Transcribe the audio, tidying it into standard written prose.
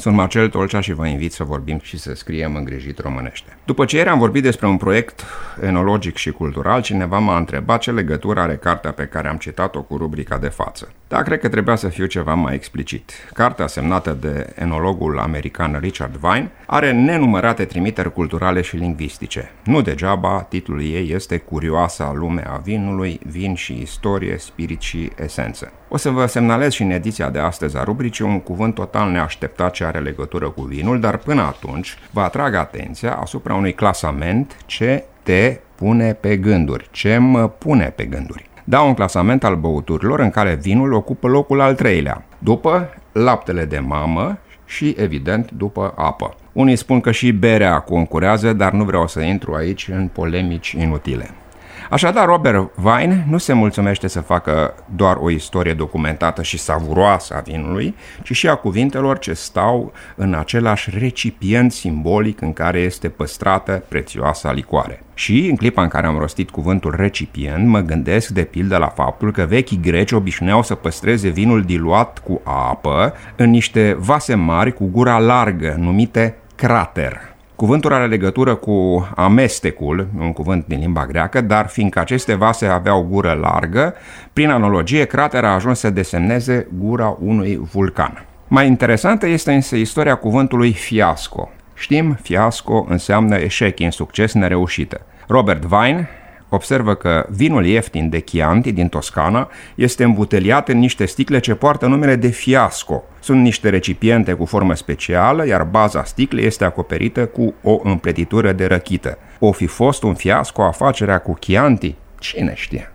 Sunt Marcel Tolcea și vă invit să vorbim și să scriem îngrijit românește. După ce ieri am vorbit despre un proiect enologic și cultural, cineva m-a întrebat ce legătură are cartea pe care am citat-o cu rubrica de față. Da, cred că trebuia să fiu ceva mai explicit. Cartea semnată de enologul american Richard Vine are nenumărate trimiteri culturale și lingvistice. Nu degeaba, titlul ei este Curioasa lume a vinului, vin și istorie, spirit și esență. O să vă semnalez și în ediția de astăzi a rubricii un cuvânt total neașteptat ce are legătură cu vinul, dar până atunci vă atrag atenția asupra unui clasament ce te pune pe gânduri. Ce mă pune pe gânduri? Da, un clasament al băuturilor în care vinul ocupă locul al treilea, după laptele de mamă și, evident, după apă. Unii spun că și berea concurează, dar nu vreau să intru aici în polemici inutile. Așadar, Robert Vine nu se mulțumește să facă doar o istorie documentată și savuroasă a vinului, ci și a cuvintelor ce stau în același recipient simbolic în care este păstrată prețioasa licoare. Și, în clipa în care am rostit cuvântul recipient, mă gândesc de pildă la faptul că vechii greci obișnuiau să păstreze vinul diluat cu apă în niște vase mari cu gura largă, numite crater. Cuvântul are legătură cu amestecul, un cuvânt din limba greacă, dar fiindcă aceste vase aveau gură largă, prin analogie, crater a ajuns să desemneze gura unui vulcan. Mai interesantă este însă istoria cuvântului fiasco. Știm, fiasco înseamnă eșec, insucces, nereușită. Robert Vine observă că vinul ieftin de Chianti din Toscana este îmbuteliat în niște sticle ce poartă numele de fiasco. Sunt niște recipiente cu formă specială, iar baza sticlei este acoperită cu o împletitură de răchită. O fi fost un fiasco afacerea cu Chianti? Cine știe?